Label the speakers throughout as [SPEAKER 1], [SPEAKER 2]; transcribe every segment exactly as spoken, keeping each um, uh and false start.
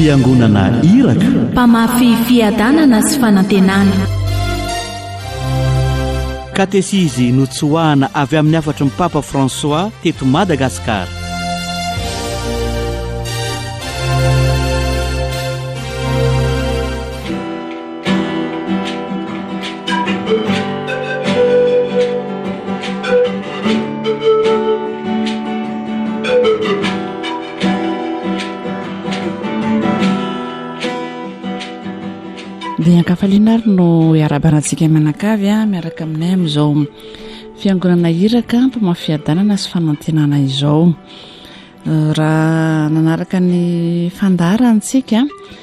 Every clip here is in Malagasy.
[SPEAKER 1] fiangonana iraka,
[SPEAKER 2] mpamafy fiadanana sy fanantenana.
[SPEAKER 1] katesizy notsoahana avy amin'ny afatry ny Papa François teto Madagasikara.
[SPEAKER 3] dia ankafaliana ary no iarabanantsika manakavy a miaraka aminay amin'izao fiangonana iraka mpamafiadanana sy fanantenana izao. Raha nanaraka ny fandaharantsika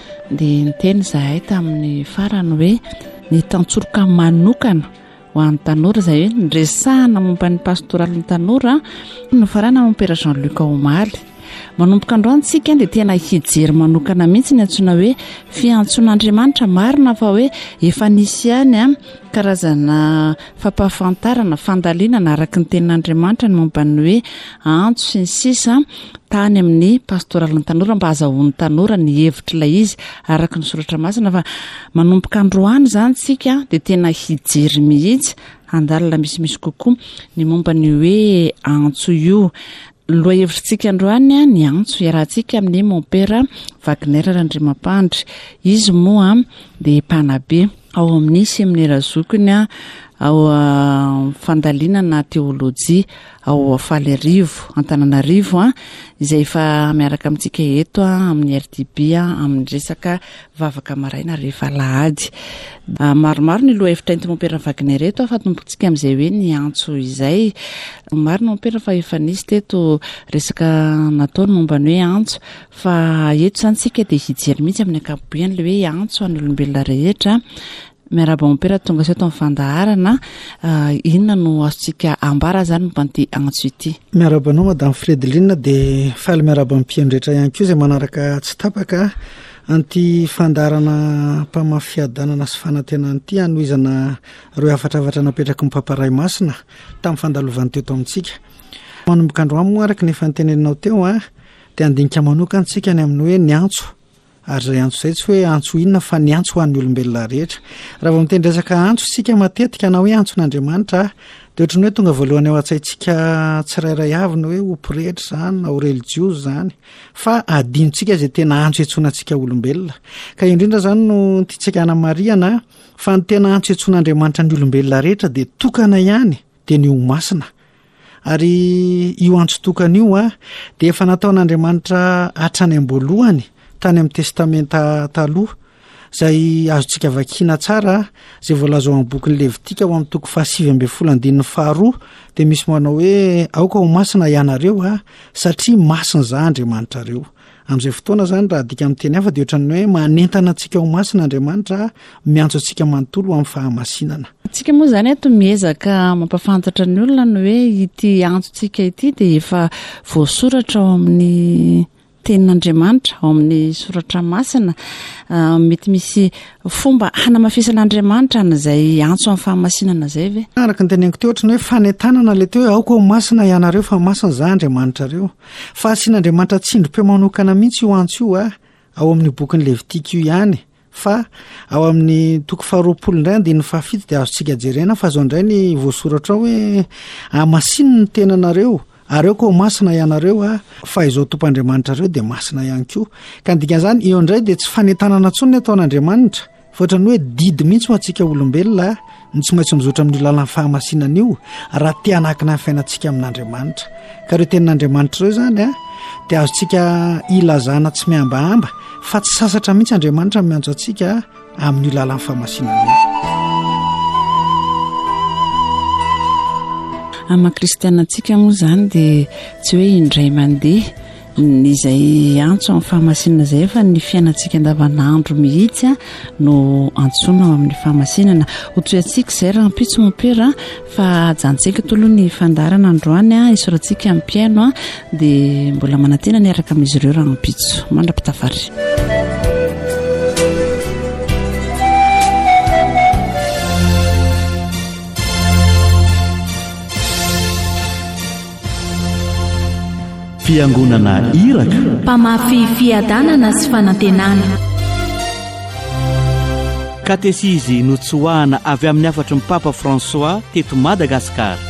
[SPEAKER 3] dia niteny izahay tamin'ny farany hoe ny tantsoroka manokana ho an'ny tanora izay hoe nresahana momba ny pastoraly ny tanora no farana mampera Jean-Luc Omaly. Manomboka androantsika dia tena hijery manokana mihitsy ny antsoina hoe fiantson'Andriamanitra, marina fa hoe efa nisy ihany a karazana fampahafantarana fandalinana araka ny tenin'Andriamanitra ny momba ny hoe antso sy ny sisa tany amin'ny pastoraly ny tanora mba azahoan'ny tanora ny hevitra ilay izy araka ny soratra masina. Fa manomboka androany zany tsika dia tena hijery mihitsy andalina misimisy kokoa ny momba ny hoe antso io. Loa hevitrintsika androany a ny antso iarahantsika amin'ny Mompera Wagner Randrimampandry. Izy moa dia mpanabe ao amin'ny seminaire zokiny a ao fandalinana teolojia ao Falerivo Antananarivo a izay efa miaraka amintsika eto a amin'ny R D B a amin'ny resaka vavaka maraina rehefa lahady. Maromaro ny loha hevitra ento Mompera Wagner eto fa tombotsika amin'izay hoe ny antso izay. Maro ny Mompera fa efa nisy teto resaka nataony momba ny hoe antso, fa eto zany tsika dia hijery mihitsy amin'ny ankapobeny le hoe antso an'ny olombelona rehetra. Miaraba Mompera tonga seto amin'ny fandaharana, inona no azontsika ambara zany momba an'ity antso ity?
[SPEAKER 4] Miarabanao Madame Fredeline dia faly miaraba amin'ny mpiandretra ihany koa izay manaraka tsy tapaka an'ity fandaharana mpamafiadanana sy fanantenana ity anohizana ireo afatravatra napetraka ny Paparay Masina tamin'ny fandalovany teto amintsika. Manomboka androany moa araka ny efa niteneninao teo a dia andinika manokana antsika ny amin'ny hoe ny antso. Ary izay antso izay tsy hoe antso inona fa ny antso ho an'ny olombelona rehetra. Raha vao miteny resaka antso sika matetika na hoe antson'Andriamanitra dia ohatran'ny hoe tonga voalohany ao an-tsaintsika tsirairay avy ny hoe opiretra zany na ho religiozy zany, fa adinontsika izay tena antso iantsonantsika olombelona. Ka indrindra zany no titsakana Mariana fa ny tena antso iantson'Andriamanitra ny olombelona rehetra dia tokana ihany dia ny ho masina. Ary io antso tokana io a dia efa nataon'Andriamanitra hatrany am-boalohany tany amin'ny testamenta taloha izay azontsika vakiana tsara izay voalaza ao amin'ny boky ny Levitika ao amin'ny toko fahasivy ambin'ny folo andininy faharoa dia misy manao hoe aoka ho masina ianareo a satria masina za Andriamanitra reo. Amin'izay fotoana zany raha adika amin'ny teny hafa dia ohatran'ny hoe manentana antsika ho masina Andriamanitra miantso antsika manontolo amin'ny fahamasinana.
[SPEAKER 3] Tsika moa zany eto miezaka mampafantatra ny olona ny hoe ity antsotsika ity dia efa voasoratra ao amin'ny tenin'Andriamanitra, ao amin'ny soratra masina. Mety misy fomba hanamafisan'Andriamanitra n'izay antso amin'ny fahamasinana izay ve?
[SPEAKER 4] Araka ny teneniko teo ohatrany hoe fanentanana ilay teo hoe aoka ho masina ianareo fa masina za Andriamanitra reo. Fa asian'Andriamanitra tsindrom-peo manokana mihitsy io antso io a ao amin'ny bokin'ny Levitika io ihany. Fa ao amin'ny toko faharoapolo indray andininy fahafito dia azontsika jerena fa zao indray ny voasoratra hoe amasinina ny tenanareo ary aoka ho masina ianareo a fa izao tompoandriamanitra reo dia masina ihany koa. Ka dikan'izany eo indray dia tsy fanentanana intsony ny ataon'Andriamanitra fa ohatrany hoe didy mihitsy ho antsika olombelona ny tsy maintsy mizotra amin'ny lalàn'ny fahamasinana io raha te hanakina ny fiainantsika amin'Andriamanitra. Ka ireo tenin'Andriamanitra ireo zany a dia azontsika ilazana tsy miambahamba fa tsy sasatra mihitsy Andriamanitra miantso antsika amin'ny lalàn'ny fahamasinana io.
[SPEAKER 3] Ama kristianantsika moa zany dia tsy hoe indray mandeha izay antso amin'ny fahamasinana izay fa ny fiainantsika andavanandro mihitsy a no antsoina ao amin'ny fahamasinana. Hotoantsika izay raha ampitso Mompera fa ajantsika toloha ny fandarana androany a isorantsika amin'ny piano a dia mbola manantena ny araka amin'izy ireo raha ampitso mandra-pitafary.
[SPEAKER 1] fiangonana iraka,
[SPEAKER 2] mpamafy fiadanana sy fanantenana.
[SPEAKER 1] katesisy notsoahana avy amin'ny afatry ny papa François teto Madagasikara.